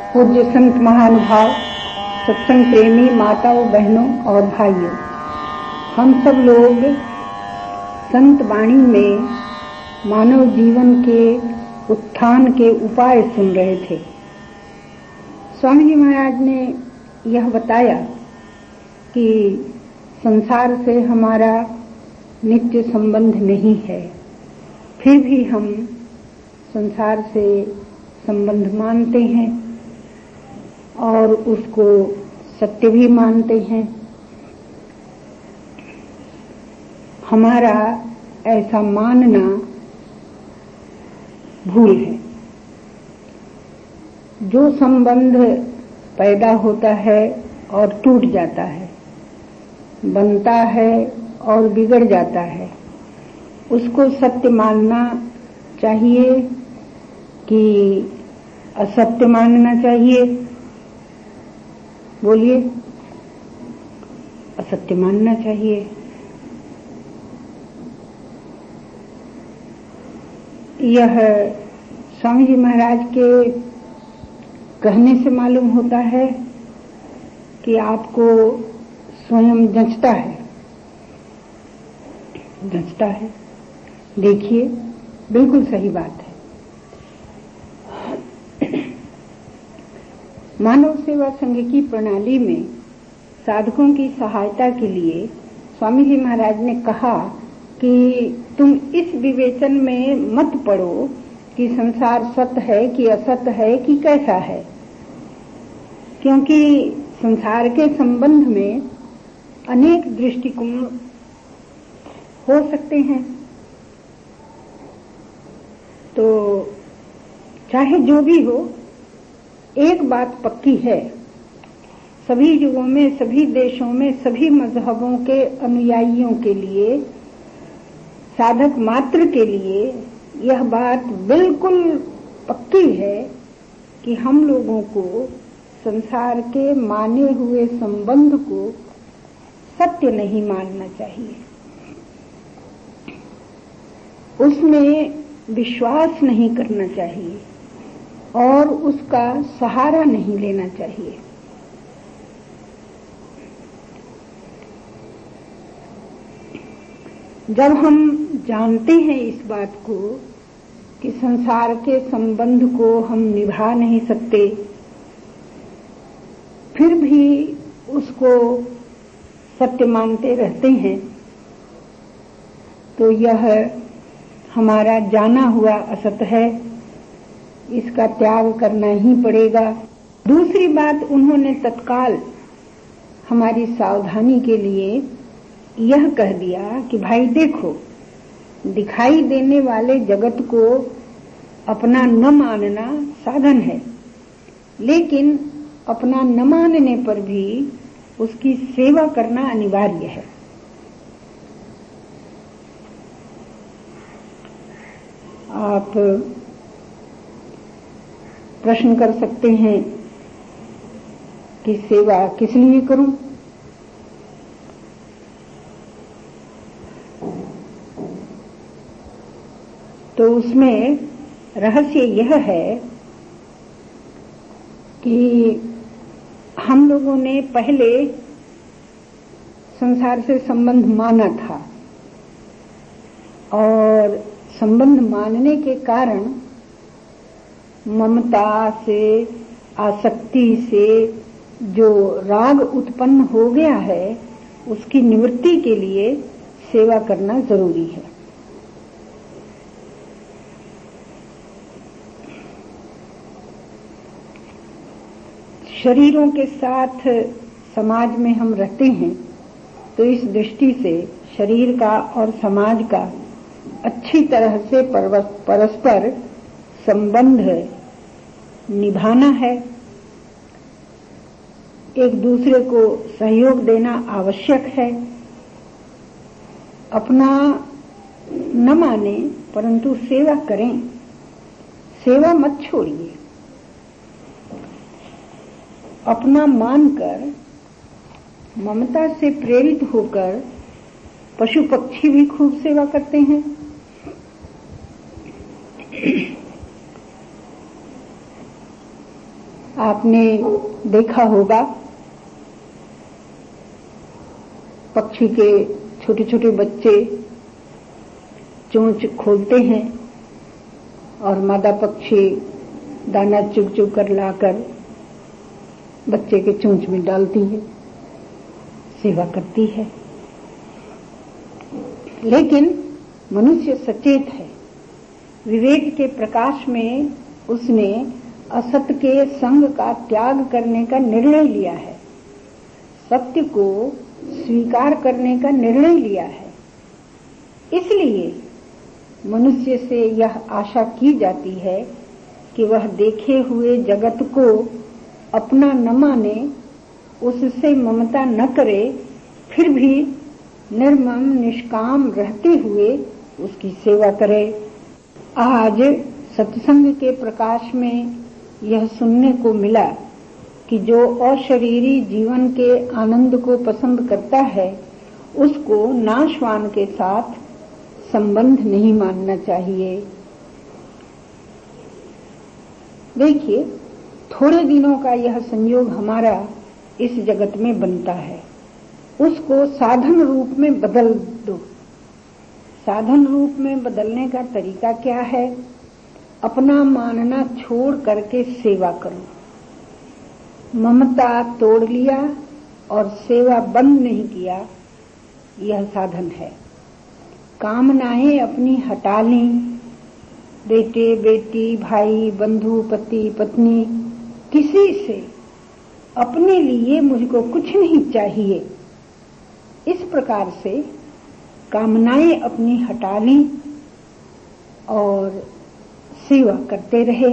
पूज्य संत महानुभाव, सत्संग प्रेमी माताओं, बहनों और भाइयों, हम सब लोग संत वाणी में मानव जीवन के उत्थान के उपाय सुन रहे थे। स्वामी जी महाराज ने यह बताया कि संसार से हमारा नित्य संबंध नहीं है, फिर भी हम संसार से संबंध मानते हैं और उसको सत्य भी मानते हैं। हमारा ऐसा मानना भूल है। जो संबंध पैदा होता है और टूट जाता है, बनता है और बिगड़ जाता है, उसको सत्य मानना चाहिए कि असत्य मानना चाहिए? बोलिए। असत्य मानना चाहिए। यह स्वामी जी महाराज के कहने से मालूम होता है कि आपको स्वयं जंचता है। देखिए, बिल्कुल सही बात है। मानव सेवा संघ की प्रणाली में साधकों की सहायता के लिए स्वामी जी महाराज ने कहा कि तुम इस विवेचन में मत पड़ो कि संसार सत्य है कि असत्य है कि कैसा है, क्योंकि संसार के संबंध में अनेक दृष्टिकोण हो सकते हैं। तो चाहे जो भी हो, एक बात पक्की है, सभी युगों में, सभी देशों में, सभी मजहबों के अनुयायियों के लिए, साधक मात्र के लिए यह बात बिल्कुल पक्की है कि हम लोगों को संसार के माने हुए संबंध को सत्य नहीं मानना चाहिए, उसमें विश्वास नहीं करना चाहिए और उसका सहारा नहीं लेना चाहिए। जब हम जानते हैं इस बात को कि संसार के संबंध को हम निभा नहीं सकते, फिर भी उसको सत्य मानते रहते हैं, तो यह हमारा जाना हुआ असत्य है, इसका त्याग करना ही पड़ेगा। दूसरी बात, उन्होंने तत्काल हमारी सावधानी के लिए यह कह दिया कि भाई देखो, दिखाई देने वाले जगत को अपना न मानना साधन है, लेकिन अपना न मानने पर भी उसकी सेवा करना अनिवार्य है। आप प्रश्न कर सकते हैं कि सेवा किस लिए करूं? तो उसमें रहस्य यह है कि हम लोगों ने पहले संसार से संबंध माना था और संबंध मानने के कारण ममता से, आसक्ति से जो राग उत्पन्न हो गया है, उसकी निवृत्ति के लिए सेवा करना जरूरी है। शरीरों के साथ समाज में हम रहते हैं, तो इस दृष्टि से शरीर का और समाज का अच्छी तरह से परस्पर संबंध निभाना है। एक दूसरे को सहयोग देना आवश्यक है। अपना न माने परंतु सेवा करें, सेवा मत छोड़िए। अपना मानकर, ममता से प्रेरित होकर पशु पक्षी भी खूब सेवा करते हैं। आपने देखा होगा पक्षी के छोटे छोटे बच्चे चोंच खोलते हैं और मादा पक्षी दाना चुग चुग कर लाकर बच्चे के चोंच में डालती है, सेवा करती है। लेकिन मनुष्य सचेत है, विवेक के प्रकाश में उसने असत के संग का त्याग करने का निर्णय लिया है, सत्य को स्वीकार करने का निर्णय लिया है। इसलिए मनुष्य से यह आशा की जाती है कि वह देखे हुए जगत को अपना न माने, उससे ममता न करे, फिर भी निर्मम निष्काम रहते हुए उसकी सेवा करे। आज सत्संग के प्रकाश में यह सुनने को मिला कि जो अशरीरी जीवन के आनंद को पसंद करता है उसको नाशवान के साथ संबंध नहीं मानना चाहिए। देखिए, थोड़े दिनों का यह संयोग हमारा इस जगत में बनता है, उसको साधन रूप में बदल दो। साधन रूप में बदलने का तरीका क्या है? अपना मानना छोड़ करके सेवा करो। ममता तोड़ लिया और सेवा बंद नहीं किया, यह साधन है। कामनाएं अपनी हटा ली, बेटे बेटी भाई बंधु पति पत्नी किसी से अपने लिए मुझको कुछ नहीं चाहिए, इस प्रकार से कामनाएं अपनी हटा ली और सेवा करते रहे।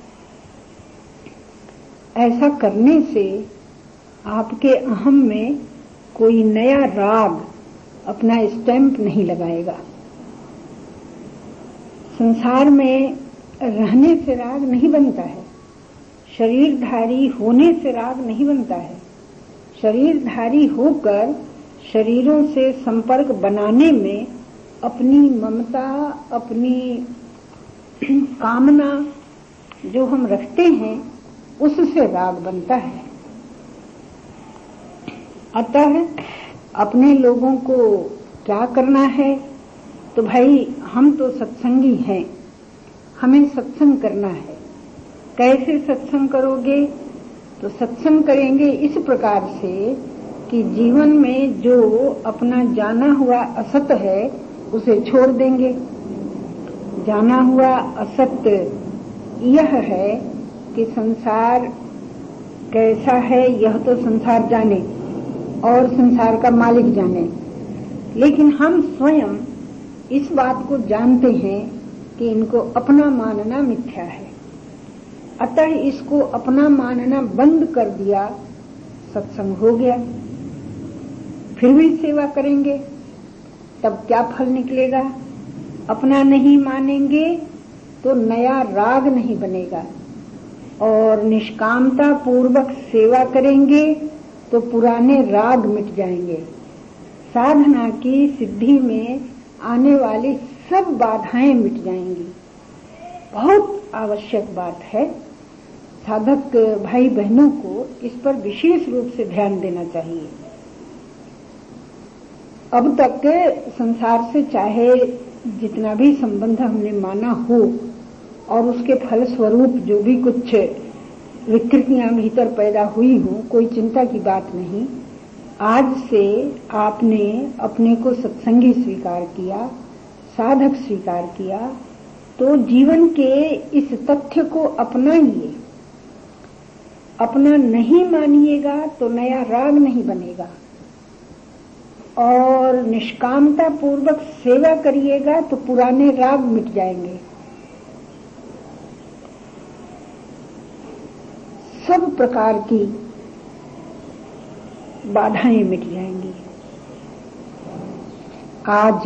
ऐसा करने से आपके अहम में कोई नया राग अपना स्टैंप नहीं लगाएगा। संसार में रहने से राग नहीं बनता है, शरीरधारी होने से राग नहीं बनता है। शरीरधारी होकर शरीरों से संपर्क बनाने में अपनी ममता, अपनी कामना जो हम रखते हैं उससे राग बनता है। अतः अपने लोगों को क्या करना है? तो भाई हम तो सत्संगी हैं, हमें सत्संग करना है। कैसे सत्संग करोगे? तो सत्संग करेंगे इस प्रकार से कि जीवन में जो अपना जाना हुआ असत है उसे छोड़ देंगे। जाना हुआ असत्य यह है कि संसार कैसा है यह तो संसार जाने और संसार का मालिक जाने, लेकिन हम स्वयं इस बात को जानते हैं कि इनको अपना मानना मिथ्या है। अतः इसको अपना मानना बंद कर दिया, सत्संग हो गया। फिर भी सेवा करेंगे तब क्या फल निकलेगा? अपना नहीं मानेंगे तो नया राग नहीं बनेगा, और निष्कामता पूर्वक सेवा करेंगे तो पुराने राग मिट जाएंगे। साधना की सिद्धि में आने वाली सब बाधाएं मिट जाएंगी। बहुत आवश्यक बात है, साधक भाई बहनों को इस पर विशेष रूप से ध्यान देना चाहिए। अब तक संसार से चाहे जितना भी संबंध हमने माना हो और उसके फल स्वरूप जो भी कुछ विकृतियां भीतर पैदा हुई हो, कोई चिंता की बात नहीं। आज से आपने अपने को सत्संगी स्वीकार किया, साधक स्वीकार किया, तो जीवन के इस तथ्य को अपनाइए। अपना नहीं मानिएगा तो नया राग नहीं बनेगा, और निष्कामता पूर्वक सेवा करिएगा तो पुराने राग मिट जाएंगे। सब प्रकार की बाधाएं मिट जाएंगी। आज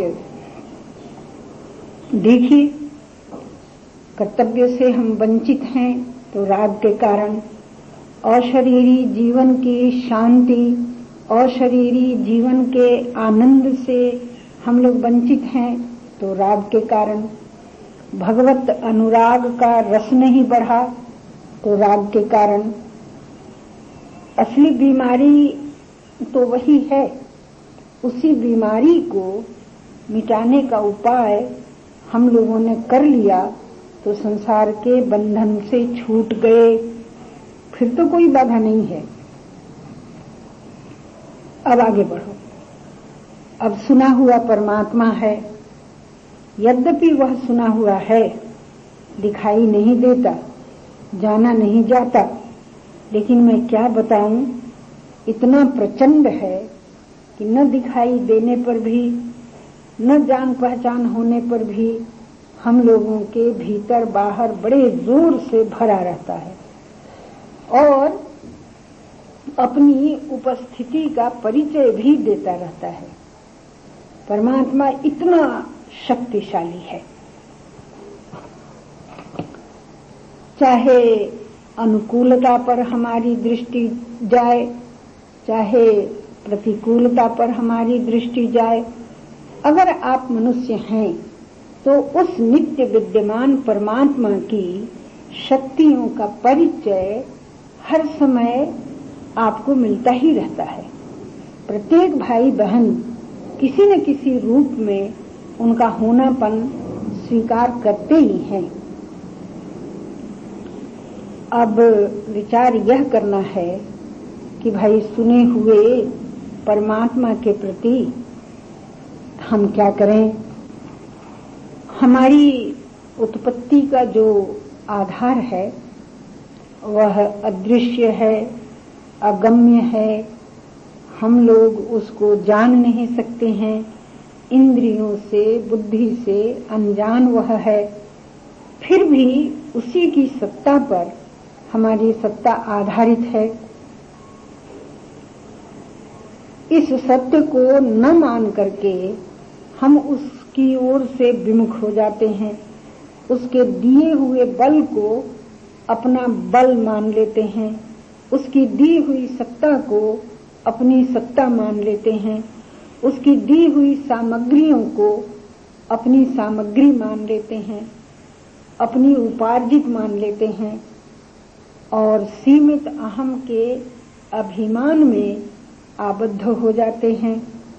देखिए, कर्तव्य से हम वंचित हैं तो राग के कारण, अशरीरी जीवन की शांति, अशरीरी जीवन के आनंद से हम लोग वंचित हैं तो राग के कारण, भगवत अनुराग का रस नहीं बढ़ा तो राग के कारण असली बीमारी तो वही है। उसी बीमारी को मिटाने का उपाय हम लोगों ने कर लिया तो संसार के बंधन से छूट गए, फिर तो कोई बाधा नहीं है। अब आगे बढ़ो। अब सुना हुआ परमात्मा है, यद्यपि वह सुना हुआ है, दिखाई नहीं देता, जाना नहीं जाता, लेकिन मैं क्या बताऊं, इतना प्रचंड है कि न दिखाई देने पर भी, न जान पहचान होने पर भी हम लोगों के भीतर बाहर बड़े जोर से भरा रहता है और अपनी उपस्थिति का परिचय भी देता रहता है। परमात्मा इतना शक्तिशाली है। चाहे अनुकूलता पर हमारी दृष्टि जाए, चाहे प्रतिकूलता पर हमारी दृष्टि जाए, अगर आप मनुष्य हैं तो उस नित्य विद्यमान परमात्मा की शक्तियों का परिचय हर समय आपको मिलता ही रहता है। प्रत्येक भाई बहन किसी न किसी रूप में उनका होनापन स्वीकार करते ही हैं। अब विचार यह करना है कि भाई सुने हुए परमात्मा के प्रति हम क्या करें। हमारी उत्पत्ति का जो आधार है वह अदृश्य है, अगम्य है, हम लोग उसको जान नहीं सकते हैं, इंद्रियों से बुद्धि से अनजान वह है। फिर भी उसी की सत्ता पर हमारी सत्ता आधारित है। इस सत्य को न मान करके हम उसकी ओर से विमुख हो जाते हैं, उसके दिए हुए बल को अपना बल मान लेते हैं, उसकी दी हुई सत्ता को अपनी सत्ता मान लेते हैं, उसकी दी हुई सामग्रियों को अपनी सामग्री मान लेते हैं, अपनी उपार्जित मान लेते हैं और सीमित अहम के अभिमान में आबद्ध हो जाते हैं।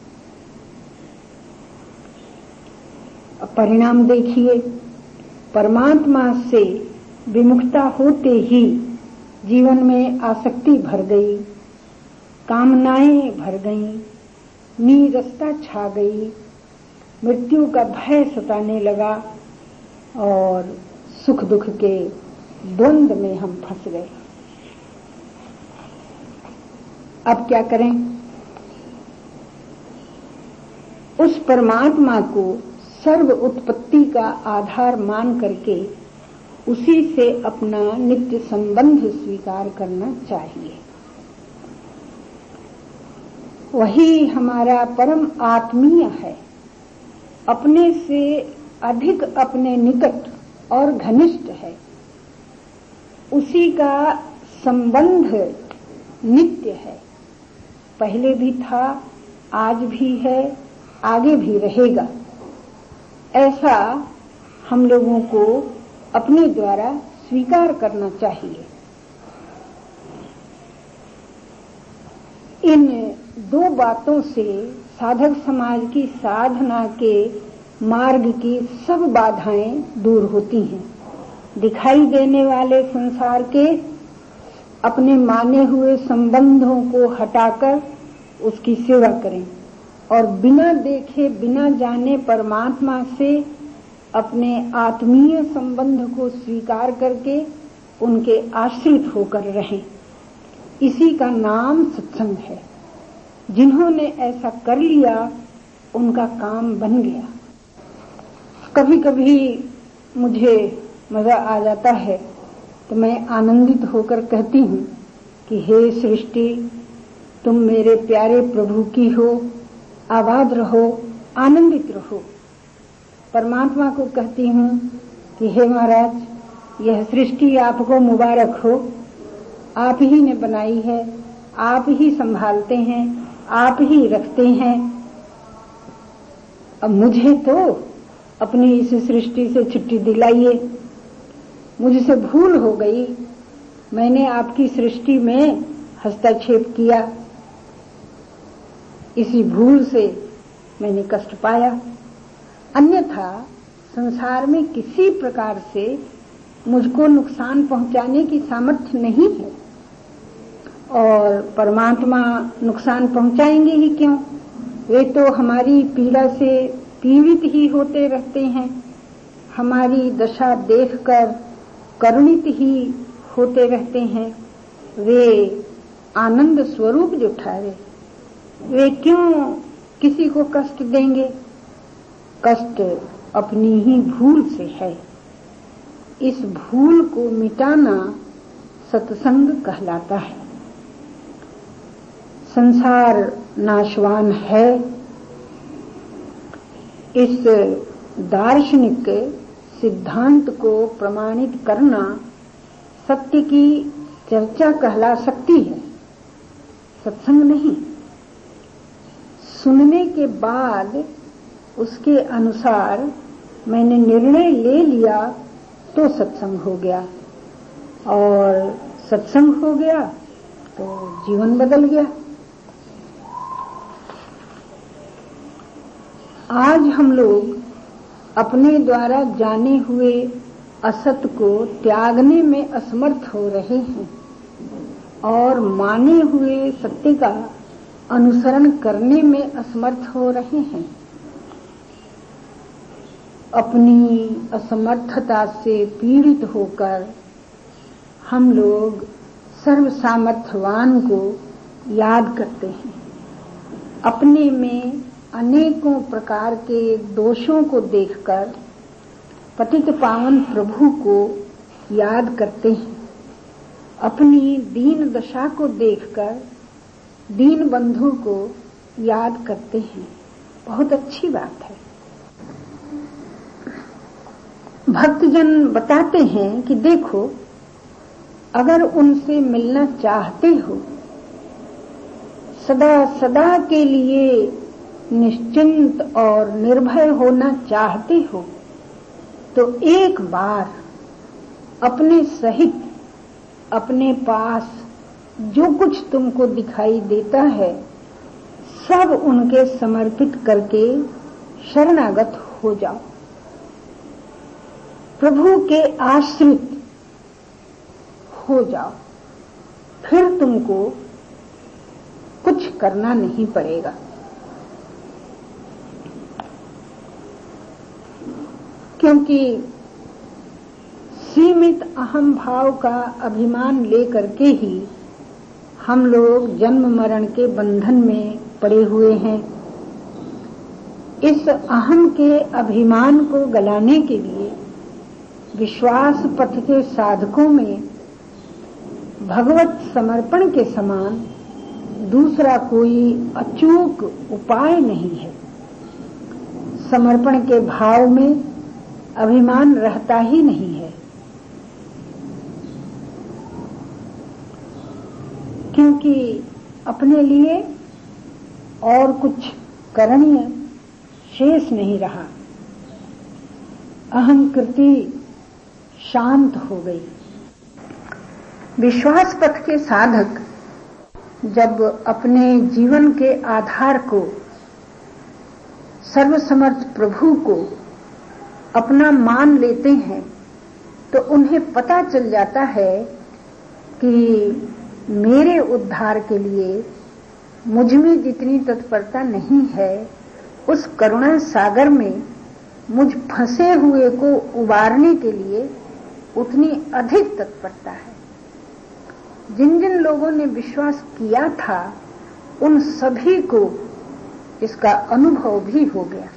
परिणाम देखिए, परमात्मा से विमुखता होते ही जीवन में आसक्ति भर गई, कामनाएं भर गईं, नीरसता छा गई, मृत्यु का भय सताने लगा और सुख दुख के द्वंद में हम फंस गए। अब क्या करें? उस परमात्मा को सर्व उत्पत्ति का आधार मान करके उसी से अपना नित्य संबंध स्वीकार करना चाहिए। वही हमारा परम आत्मीय है, अपने से अधिक अपने निकट और घनिष्ठ है। उसी का संबंध नित्य है, पहले भी था, आज भी है, आगे भी रहेगा। ऐसा हम लोगों को अपने द्वारा स्वीकार करना चाहिए। इन दो बातों से साधक समाज की साधना के मार्ग की सब बाधाएं दूर होती हैं। दिखाई देने वाले संसार के अपने माने हुए संबंधों को हटाकर उसकी सेवा करें और बिना देखे बिना जाने परमात्मा से अपने आत्मीय संबंध को स्वीकार करके उनके आश्रित होकर रहें। इसी का नाम सत्संग है। जिन्होंने ऐसा कर लिया उनका काम बन गया। कभी कभी मुझे मजा आ जाता है तो मैं आनंदित होकर कहती हूँ कि हे सृष्टि, तुम मेरे प्यारे प्रभु की हो, आबाद रहो, आनंदित रहो। परमात्मा को कहती हूँ कि हे महाराज, यह सृष्टि आपको मुबारक हो, आप ही ने बनाई है, आप ही संभालते हैं, आप ही रखते हैं। अब मुझे तो अपनी इस सृष्टि से छुट्टी दिलाइए। मुझसे भूल हो गई, मैंने आपकी सृष्टि में हस्तक्षेप किया, इसी भूल से मैंने कष्ट पाया, अन्यथा संसार में किसी प्रकार से मुझको नुकसान पहुंचाने की सामर्थ्य नहीं है। और परमात्मा नुकसान पहुंचाएंगे ही क्यों, वे तो हमारी पीड़ा से पीड़ित ही होते रहते हैं, हमारी दशा देखकर करुणित ही होते रहते हैं। वे आनंद स्वरूप जो ठहरे, वे क्यों किसी को कष्ट देंगे। कष्ट अपनी ही भूल से है, इस भूल को मिटाना सत्संग कहलाता है। संसार नाशवान है, इस दार्शनिक सिद्धांत को प्रमाणित करना सत्य की चर्चा कहला सकती है, सत्संग नहीं। सुनने के बाद उसके अनुसार मैंने निर्णय ले लिया तो सत्संग हो गया, और सत्संग हो गया तो जीवन बदल गया। आज हम लोग अपने द्वारा जाने हुए असत को त्यागने में असमर्थ हो रहे हैं और माने हुए सत्य का अनुसरण करने में असमर्थ हो रहे हैं। अपनी असमर्थता से पीड़ित होकर हम लोग सर्वसामर्थ्यवान को याद करते हैं, अपने में अनेकों प्रकार के दोषों को देखकर पतित पावन प्रभु को याद करते हैं, अपनी दीन दशा को देखकर दीन बंधु को याद करते हैं। बहुत अच्छी बात है। भक्तजन बताते हैं कि देखो, अगर उनसे मिलना चाहते हो, सदा सदा के लिए निश्चिंत और निर्भय होना चाहते हो, तो एक बार अपने सहित अपने पास जो कुछ तुमको दिखाई देता है सब उनके समर्पित करके शरणागत हो जाओ, प्रभु के आश्रित हो जाओ, फिर तुमको कुछ करना नहीं पड़ेगा। क्योंकि सीमित अहम भाव का अभिमान लेकर के ही हम लोग जन्म मरण के बंधन में पड़े हुए हैं। इस अहम के अभिमान को गलाने के लिए विश्वास पथ के साधकों में भगवत समर्पण के समान दूसरा कोई अचूक उपाय नहीं है। समर्पण के भाव में अभिमान रहता ही नहीं है, क्योंकि अपने लिए और कुछ करणीय शेष नहीं रहा। अहंकृति शांत हो गई। विश्वास पथ के साधक जब अपने जीवन के आधार को सर्वसमर्थ प्रभु को अपना मान लेते हैं तो उन्हें पता चल जाता है कि मेरे उद्धार के लिए मुझ में जितनी तत्परता नहीं है, उस करुणा सागर में मुझ फंसे हुए को उबारने के लिए उतनी अधिक तत्परता है। जिन जिन लोगों ने विश्वास किया था उन सभी को इसका अनुभव भी हो गया।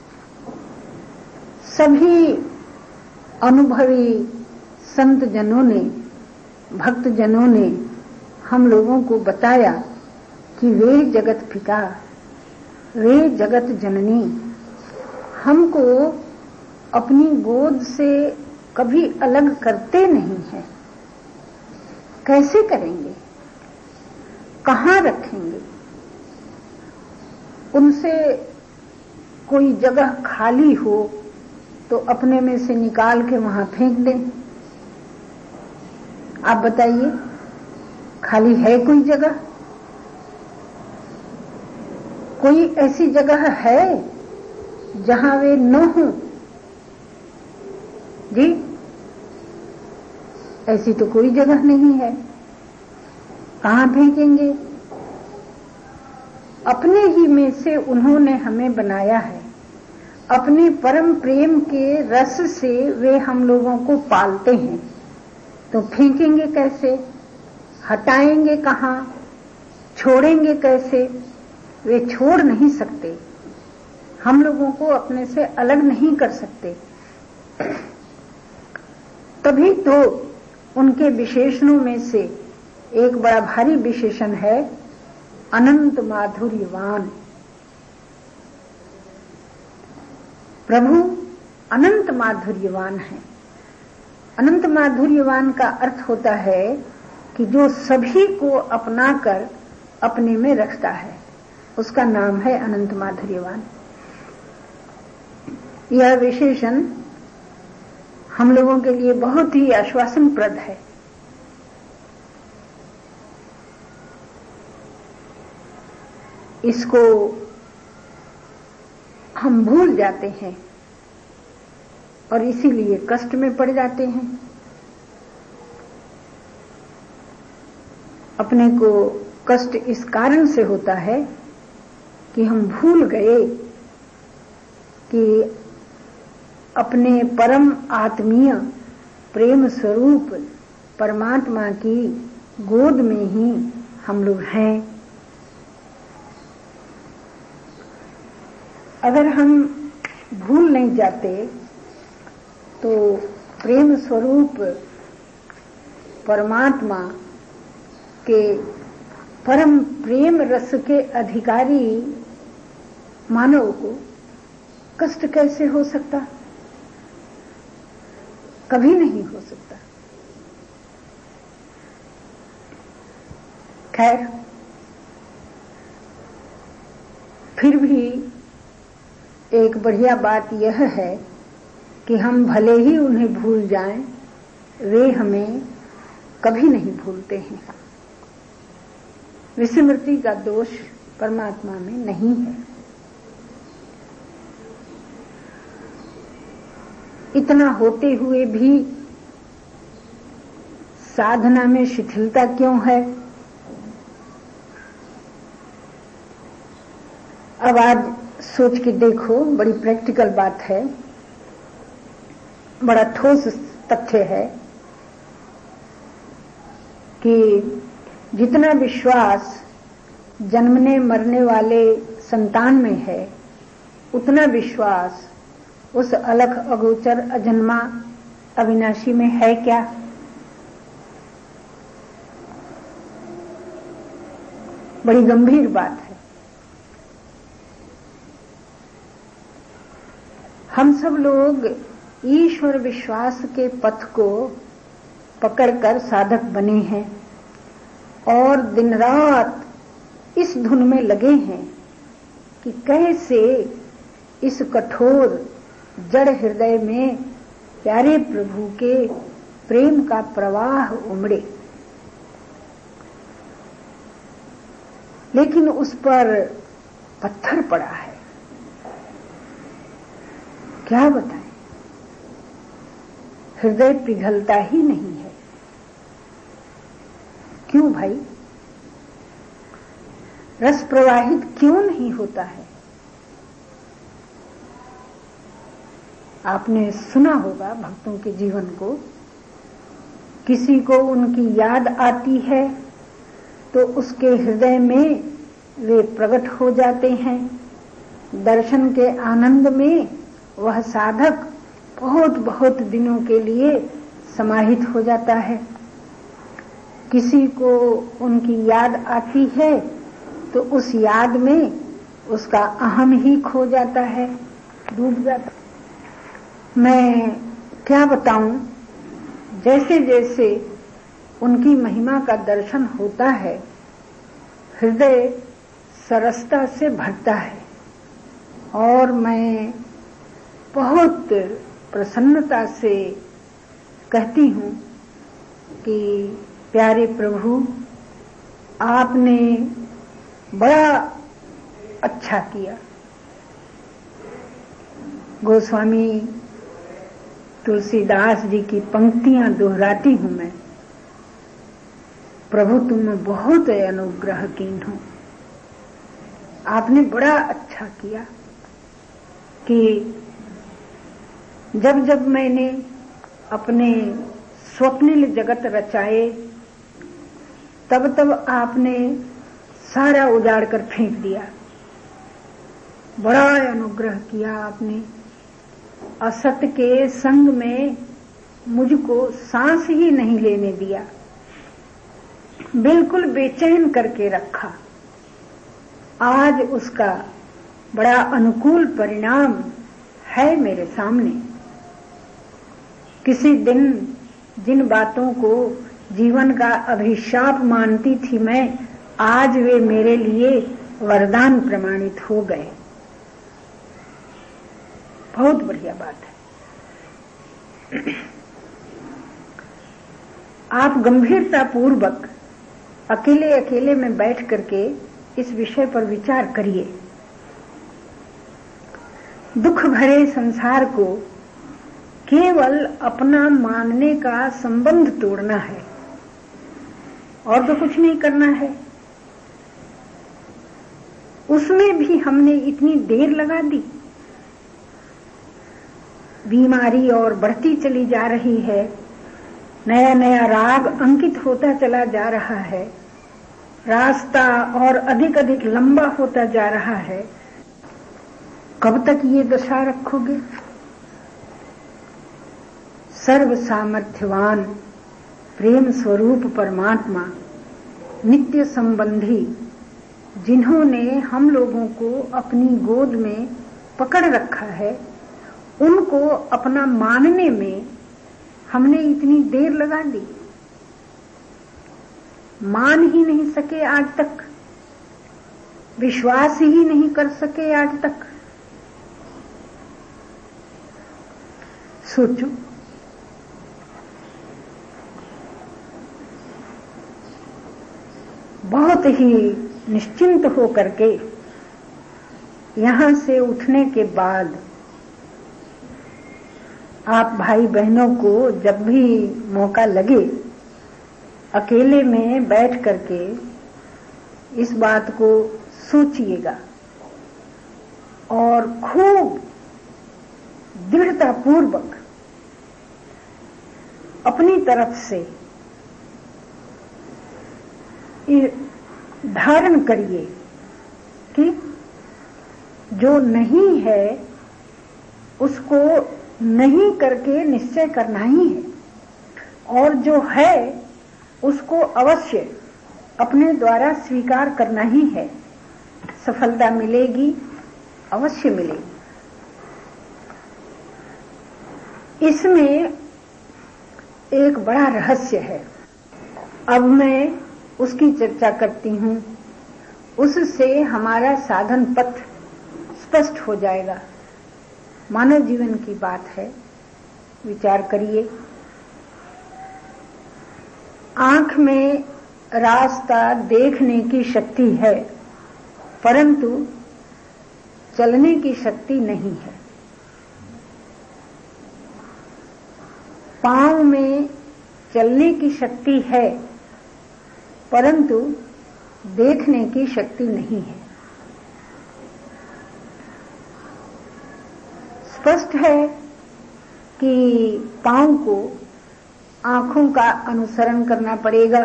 सभी अनुभवी संत जनों ने, भक्त जनों ने हम लोगों को बताया कि वे जगत पिता, वे जगत जननी हमको अपनी गोद से कभी अलग करते नहीं हैं। कैसे करेंगे, कहाँ रखेंगे? उनसे कोई जगह खाली हो तो अपने में से निकाल के वहां फेंक दें। आप बताइए, खाली है कोई जगह? कोई ऐसी जगह है जहां वे न हों? जी, ऐसी तो कोई जगह नहीं है। कहां फेंकेंगे? अपने ही में से उन्होंने हमें बनाया है। अपने परम प्रेम के रस से वे हम लोगों को पालते हैं, तो फेंकेंगे कैसे? हटाएंगे कहां? छोड़ेंगे कैसे? वे छोड़ नहीं सकते, हम लोगों को अपने से अलग नहीं कर सकते। तभी तो उनके विशेषणों में से एक बड़ा भारी विशेषण है अनंत माधुर्यवान। प्रभु अनंत माधुर्यवान है। अनंत माधुर्यवान का अर्थ होता है कि जो सभी को अपनाकर अपने में रखता है, उसका नाम है अनंत माधुर्यवान। यह विशेषण हम लोगों के लिए बहुत ही आश्वासनप्रद है। इसको हम भूल जाते हैं और इसीलिए कष्ट में पड़ जाते हैं। अपने को कष्ट इस कारण से होता है कि हम भूल गए कि अपने परम आत्मीय प्रेम स्वरूप परमात्मा की गोद में ही हम लोग हैं। अगर हम भूल नहीं जाते तो प्रेम स्वरूप परमात्मा के परम प्रेम रस के अधिकारी मानव को कष्ट कैसे हो सकता? कभी नहीं हो सकता। खैर, फिर भी एक बढ़िया बात यह है कि हम भले ही उन्हें भूल जाएं, वे हमें कभी नहीं भूलते हैं। विस्मृति का दोष परमात्मा में नहीं है। इतना होते हुए भी साधना में शिथिलता क्यों है? अब आज सोच के देखो, बड़ी प्रैक्टिकल बात है, बड़ा ठोस तथ्य है कि जितना विश्वास जन्मने मरने वाले संतान में है, उतना विश्वास उस अलख अगोचर अजन्मा अविनाशी में है क्या? बड़ी गंभीर बात है। हम सब लोग ईश्वर विश्वास के पथ को पकड़कर साधक बने हैं और दिन रात इस धुन में लगे हैं कि कैसे इस कठोर जड़ हृदय में प्यारे प्रभु के प्रेम का प्रवाह उमड़े। लेकिन उस पर पत्थर पड़ा है। क्या बताएं, हृदय पिघलता ही नहीं है। क्यों भाई? रस प्रवाहित क्यों नहीं होता है? आपने सुना होगा भक्तों के जीवन को, किसी को उनकी याद आती है तो उसके हृदय में वे प्रकट हो जाते हैं। दर्शन के आनंद में वह साधक बहुत बहुत दिनों के लिए समाहित हो जाता है। किसी को उनकी याद आती है तो उस याद में उसका अहम ही खो जाता है, डूब जाता है। मैं क्या बताऊं, जैसे जैसे उनकी महिमा का दर्शन होता है, हृदय सरसता से भरता है और मैं बहुत प्रसन्नता से कहती हूं कि प्यारे प्रभु, आपने बड़ा अच्छा किया। गोस्वामी तुलसीदास जी की पंक्तियां दोहराती हूं मैं। प्रभु तुम बहुत अनुग्रहकीन हो। आपने बड़ा अच्छा किया कि जब जब मैंने अपने स्वप्निल जगत रचाए तब तब आपने सारा उजाड़ कर फेंक दिया। बड़ा अनुग्रह किया आपने। असत के संग में मुझको सांस ही नहीं लेने दिया, बिल्कुल बेचैन करके रखा। आज उसका बड़ा अनुकूल परिणाम है मेरे सामने। किसी दिन जिन बातों को जीवन का अभिशाप मानती थी मैं, आज वे मेरे लिए वरदान प्रमाणित हो गए। बहुत बढ़िया बात है। आप गंभीरता पूर्वक अकेले अकेले में बैठ करके इस विषय पर विचार करिए। दुख भरे संसार को केवल अपना मानने का संबंध तोड़ना है और तो कुछ नहीं करना है। उसमें भी हमने इतनी देर लगा दी। बीमारी और बढ़ती चली जा रही है, नया नया राग अंकित होता चला जा रहा है, रास्ता और अधिक अधिक लंबा होता जा रहा है। कब तक ये दशा रखोगे? सर्व सामर्थ्यवान प्रेम स्वरूप परमात्मा नित्य संबंधी जिन्होंने हम लोगों को अपनी गोद में पकड़ रखा है, उनको अपना मानने में हमने इतनी देर लगा दी। मान ही नहीं सके आज तक, विश्वास ही नहीं कर सके आज तक। सोचो, बहुत ही निश्चिंत हो करके यहां से उठने के बाद आप भाई बहनों को जब भी मौका लगे अकेले में बैठ करके इस बात को सोचिएगा और खूब दृढ़ता पूर्वक अपनी तरफ से धारण करिए कि जो नहीं है उसको नहीं करके निश्चय करना ही है, और जो है उसको अवश्य अपने द्वारा स्वीकार करना ही है। सफलता मिलेगी, अवश्य मिलेगी। इसमें एक बड़ा रहस्य है। अब मैं उसकी चर्चा करती हूं, उससे हमारा साधन पथ स्पष्ट हो जाएगा। मानव जीवन की बात है, विचार करिए। आंख में रास्ता देखने की शक्ति है, परंतु चलने की शक्ति नहीं है। पांव में चलने की शक्ति है, परंतु देखने की शक्ति नहीं है। स्पष्ट है कि पांव को आंखों का अनुसरण करना पड़ेगा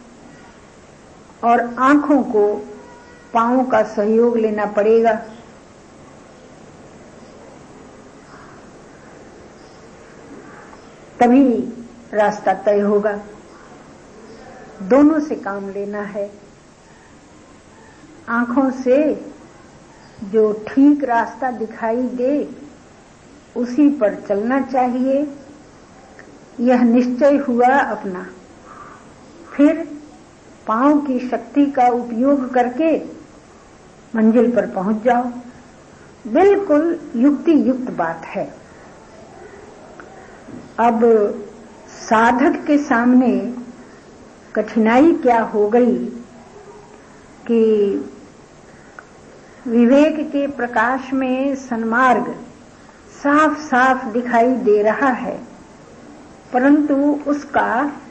और आंखों को पांव का सहयोग लेना पड़ेगा। तभी रास्ता तय होगा। दोनों से काम लेना है। आंखों से जो ठीक रास्ता दिखाई दे उसी पर चलना चाहिए, यह निश्चय हुआ अपना। फिर पांव की शक्ति का उपयोग करके मंजिल पर पहुंच जाओ। बिल्कुल युक्ति युक्त बात है। अब साधक के सामने कठिनाई क्या हो गई कि विवेक के प्रकाश में सन्मार्ग साफ साफ दिखाई दे रहा है, परंतु उसका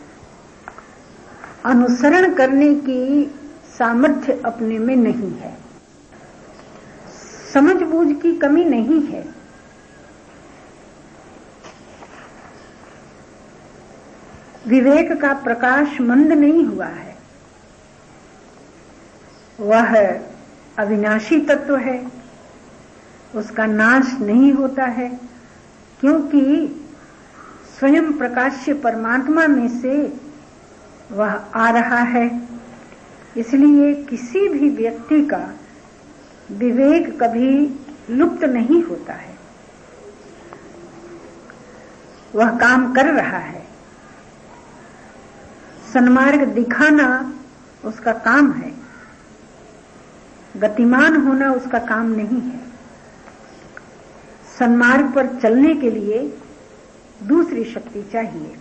अनुसरण करने की सामर्थ्य अपने में नहीं है। समझबूझ की कमी नहीं है, विवेक का प्रकाश मंद नहीं हुआ है। वह अविनाशी तत्व है, उसका नाश नहीं होता है, क्योंकि स्वयं प्रकाश्य परमात्मा में से वह आ रहा है। इसलिए किसी भी व्यक्ति का विवेक कभी लुप्त नहीं होता है, वह काम कर रहा है। सन्मार्ग दिखाना उसका काम है, गतिमान होना उसका काम नहीं है। सन्मार्ग पर चलने के लिए दूसरी शक्ति चाहिए।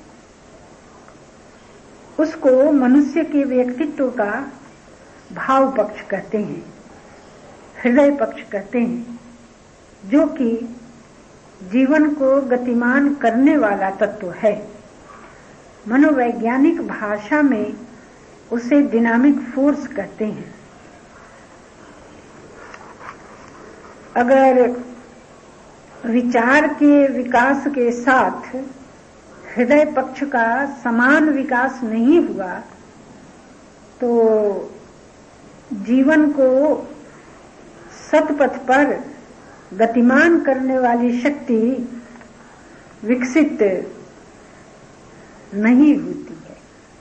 उसको मनुष्य के व्यक्तित्व का भाव पक्ष कहते हैं, हृदय पक्ष कहते हैं, जो कि जीवन को गतिमान करने वाला तत्व है। मनोवैज्ञानिक भाषा में उसे डायनामिक फोर्स कहते हैं। अगर विचार के विकास के साथ हृदय पक्ष का समान विकास नहीं हुआ तो जीवन को सतपथ पर गतिमान करने वाली शक्ति विकसित नहीं होती है,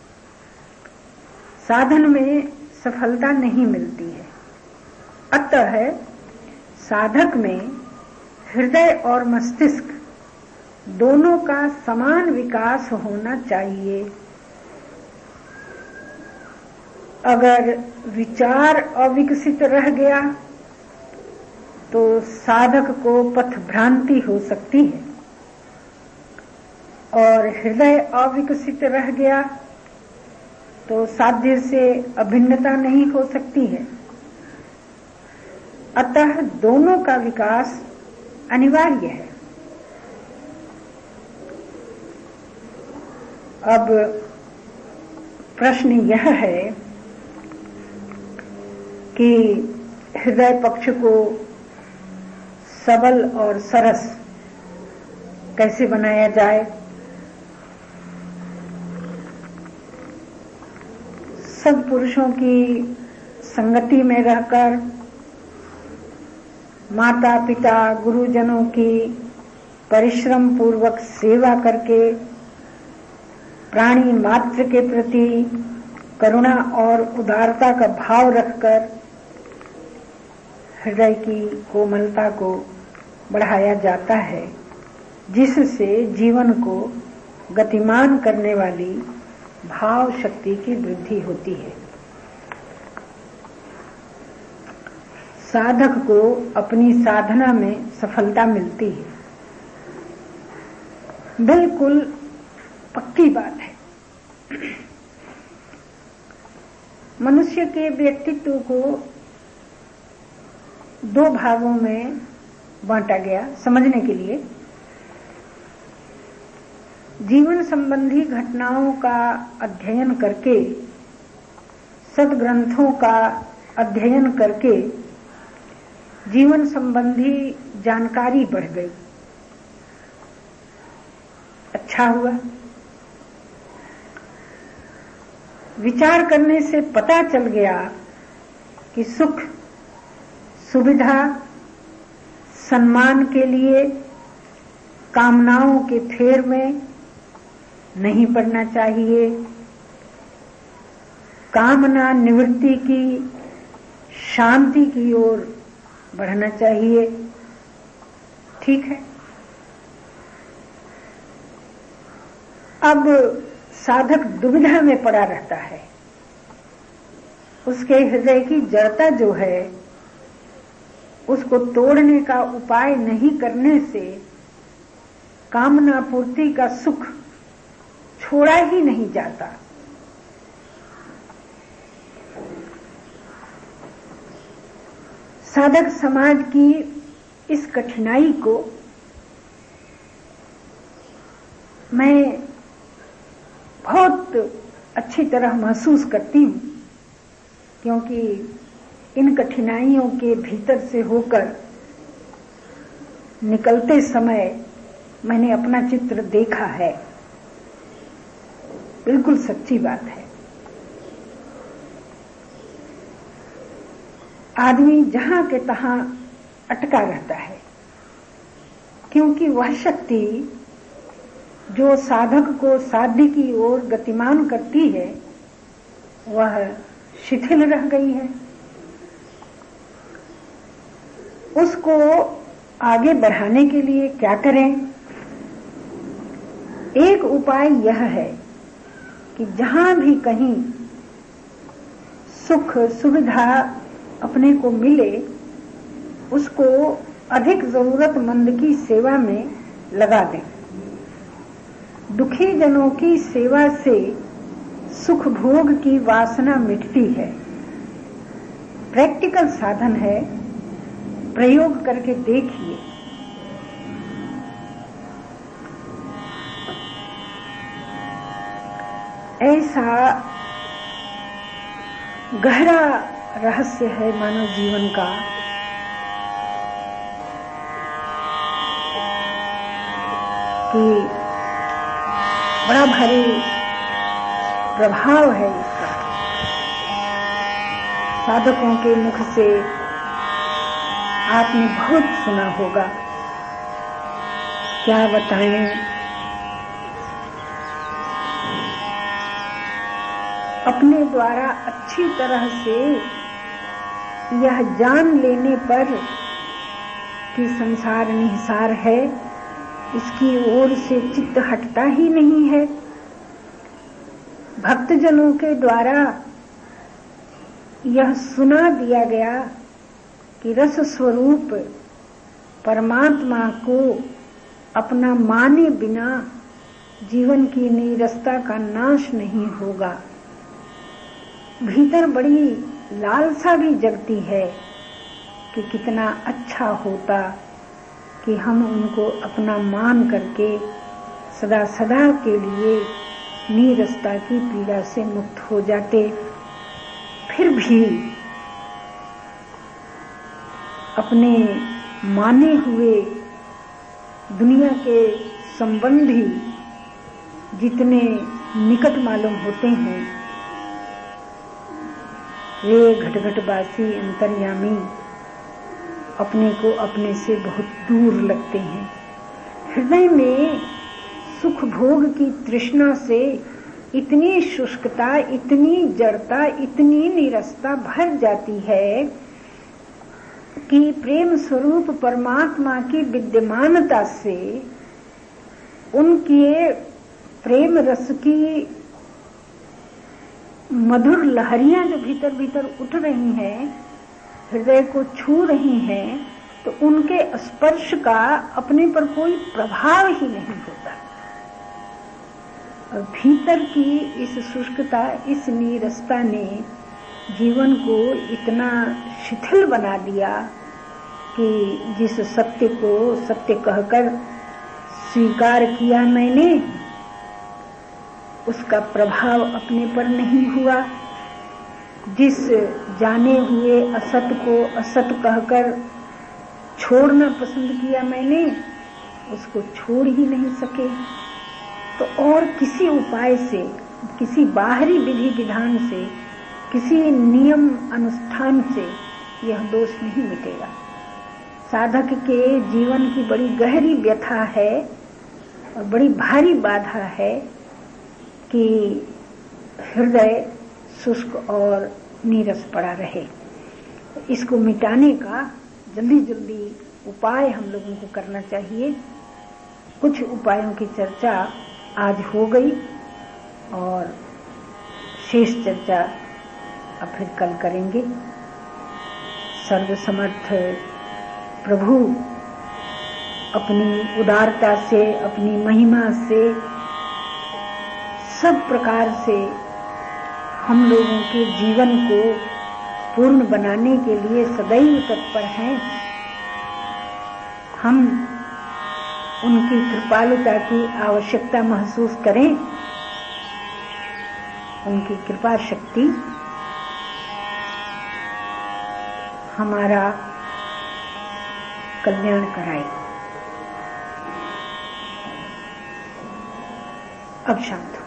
साधन में सफलता नहीं मिलती है। अतः साधक में हृदय और मस्तिष्क दोनों का समान विकास होना चाहिए। अगर विचार अविकसित रह गया तो साधक को पथ भ्रांति हो सकती है, और हृदय अविकसित रह गया तो साध्य से अभिन्नता नहीं हो सकती है। अतः दोनों का विकास अनिवार्य है। अब प्रश्न यह है कि हृदय पक्ष को सबल और सरस कैसे बनाया जाए। सत्पुरुषों की संगति में रहकर, माता पिता गुरुजनों की परिश्रम पूर्वक सेवा करके, प्राणी मात्र के प्रति करुणा और उदारता का भाव रखकर हृदय की कोमलता को बढ़ाया जाता है, जिससे जीवन को गतिमान करने वाली भाव शक्ति की वृद्धि होती है। साधक को अपनी साधना में सफलता मिलती है, बिल्कुल पक्की बात है। मनुष्य के व्यक्तित्व को दो भागों में बांटा गया समझने के लिए। जीवन संबंधी घटनाओं का अध्ययन करके, सद्ग्रंथों का अध्ययन करके जीवन संबंधी जानकारी बढ़ गई, अच्छा हुआ। विचार करने से पता चल गया कि सुख, सुविधा, सम्मान के लिए कामनाओं के फेर में नहीं पड़ना चाहिए, कामना निवृत्ति की, शांति की ओर बढ़ना चाहिए। ठीक है। अब साधक दुविधा में पड़ा रहता है। उसके हृदय की जड़ता जो है, उसको तोड़ने का उपाय नहीं करने से कामना पूर्ति का सुख छोड़ा ही नहीं जाता। साधक समाज की इस कठिनाई को मैं बहुत अच्छी तरह महसूस करती हूँ, क्योंकि इन कठिनाइयों के भीतर से होकर निकलते समय मैंने अपना चित्र देखा है। बिल्कुल सच्ची बात है। आदमी जहां के तहां अटका रहता है, क्योंकि वह शक्ति जो साधक को साध्य की ओर गतिमान करती है वह शिथिल रह गई है। उसको आगे बढ़ाने के लिए क्या करें? एक उपाय यह है कि जहां भी कहीं सुख सुविधा अपने को मिले उसको अधिक जरूरतमंद की सेवा में लगा दें। दुखी जनों की सेवा से सुख भोग की वासना मिटती है। प्रैक्टिकल साधन है, प्रयोग करके देखिए। ऐसा गहरा रहस्य है मानव जीवन का कि बड़ा भारी प्रभाव है इसका। साधकों के मुख से आपने बहुत सुना होगा, क्या बताएं। अपने द्वारा अच्छी तरह से यह जान लेने पर कि संसार निहिसार है, इसकी ओर से चित्त हटता ही नहीं है। भक्तजनों के द्वारा यह सुना दिया गया कि रस स्वरूप परमात्मा को अपना माने बिना जीवन की नीरसता का नाश नहीं होगा। भीतर बड़ी लालसा भी जगती है कि कितना अच्छा होता कि हम उनको अपना मान करके सदा सदा के लिए नीरसता की पीड़ा से मुक्त हो जाते। फिर भी अपने माने हुए दुनिया के संबंधी जितने निकट मालूम होते हैं वे घटघटवासी अंतर्यामी अपने को अपने से बहुत दूर लगते हैं। हृदय में सुख भोग की तृष्णा से इतनी शुष्कता, इतनी जड़ता, इतनी नीरसता भर जाती है कि प्रेम स्वरूप परमात्मा की विद्यमानता से उनके प्रेम रस की मधुर लहरियां जो भीतर भीतर उठ रही हैं, हृदय को छू रही हैं, तो उनके स्पर्श का अपने पर कोई प्रभाव ही नहीं होता। और भीतर की इस शुष्कता, इस नीरसता ने जीवन को इतना शिथिल बना दिया कि जिस सत्य को सत्य कहकर स्वीकार किया मैंने, उसका प्रभाव अपने पर नहीं हुआ। जिस जाने हुए असत को असत कहकर छोड़ना पसंद किया मैंने, उसको छोड़ ही नहीं सके। तो और किसी उपाय से, किसी बाहरी विधि विधान से, किसी नियम अनुष्ठान से यह दोष नहीं मिटेगा। साधक के जीवन की बड़ी गहरी व्यथा है और बड़ी भारी बाधा है कि हृदय शुष्क और नीरस पड़ा रहे। इसको मिटाने का जल्दी जल्दी उपाय हम लोगों को करना चाहिए। कुछ उपायों की चर्चा आज हो गई और शेष चर्चा अब फिर कल करेंगे। सर्वसमर्थ प्रभु अपनी उदारता से, अपनी महिमा से, सब प्रकार से हम लोगों के जीवन को पूर्ण बनाने के लिए सदैव तत्पर हैं। हम उनकी कृपालुता की आवश्यकता महसूस करें। उनकी कृपा शक्ति हमारा कल्याण कराए। अब शांत